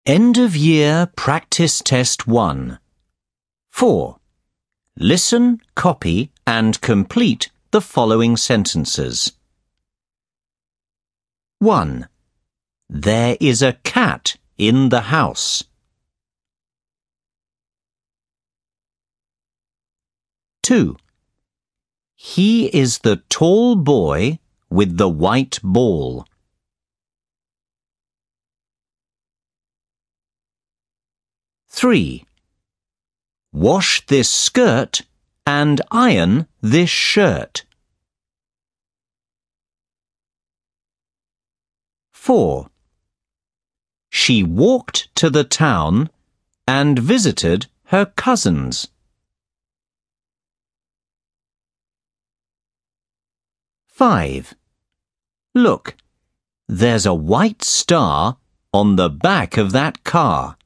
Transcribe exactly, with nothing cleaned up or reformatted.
End of year practice test one. four. Listen, copy and complete the following sentences. one. There is a cat in the house. two. He is the tall boy with the white ball. three. Wash this skirt and iron this shirt. four. She walked to the town and visited her cousins. five. Look, there's a white star on the back of that car.